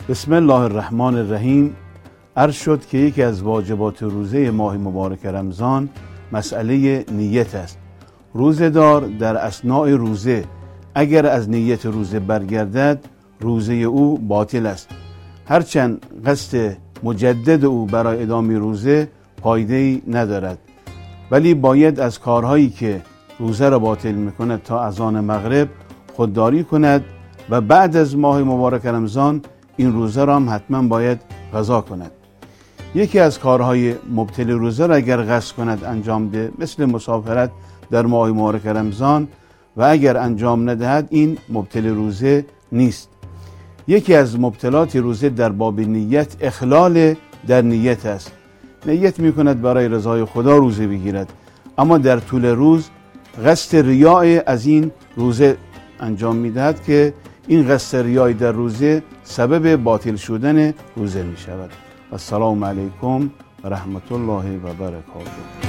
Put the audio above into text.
بسم الله الرحمن الرحیم. عرض شد که یکی از واجبات روزه ماه مبارک رمضان مسئله نیت است. روزه‌دار در اثناء روزه اگر از نیت روزه برگردد روزه او باطل است، هرچند قصد مجدد او برای ادامه روزه فایده‌ای ندارد، ولی باید از کارهایی که روزه را باطل میکند تا اذان مغرب خودداری کند و بعد از ماه مبارک رمضان این روزه را هم حتما باید قضا کند. یکی از کارهای مبطل روزه را اگر قصد کند انجام ده، مثل مسافرت در ماه مبارک رمضان، و اگر انجام ندهد این مبطل روزه نیست. یکی از مبطلات روزه در باب نیت اخلال در نیت است. نیت میکند برای رضای خدا روزه بگیرد، اما در طول روز قصد ریاء از این روزه انجام میدهد که این قصد ریاء در روزه سبب باطل شدن روزه می شود. السلام علیکم و رحمت الله و برکاته.